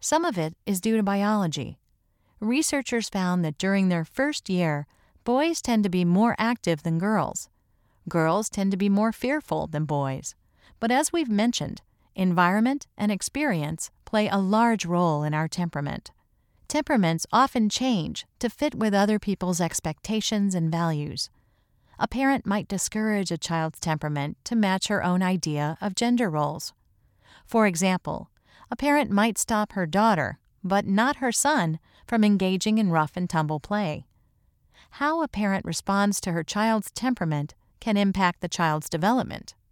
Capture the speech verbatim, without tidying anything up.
Some of it is due to biology. Researchers found that during their first year, boys tend to be more active than girls. Girls tend to be more fearful than boys. But as we've mentioned, environment and experience play a large role in our temperament. Temperaments often change to fit with other people's expectations and values. A parent might discourage a child's temperament to match her own idea of gender roles. For example, a parent might stop her daughter, but not her son, from engaging in rough and tumble play. How a parent responds to her child's temperament can impact the child's development.